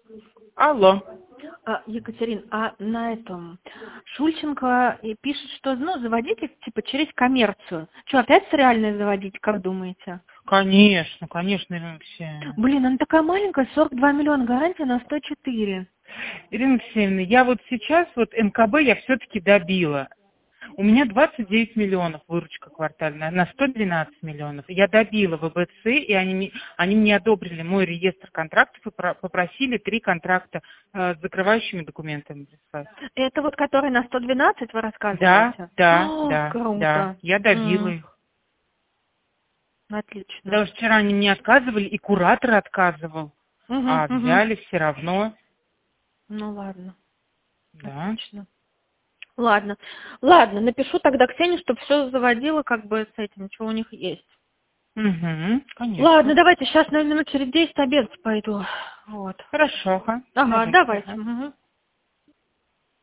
Алло. Екатерин, а на этом Шульченко и пишет, что заводите типа через коммерцию. Что, опять с реальной заводить, как думаете? Конечно, Ирина Алексеевна. Блин, она такая маленькая, 42 миллиона, гарантия на 104. Ирина Алексеевна, я вот сейчас, МКБ я все-таки добила. У меня 29 миллионов выручка квартальная, на 112 миллионов. Я добила ВБЦ, и они мне одобрили мой реестр контрактов и попросили 3 контракта с закрывающими документами прислать. Это вот который на 112 вы рассказываете? Да, Круто. да, я добила их. Отлично. Потому что вчера они мне отказывали, и куратор отказывал, а взяли все равно. Ну ладно. Да. Отлично. Ладно, напишу тогда Ксении, чтобы все заводила как бы с этим, что у них есть. Угу, конечно. Ладно, давайте сейчас, наверное, минут через 10 обедать пойду. Вот. Хорошо, Ага, давайте. Угу.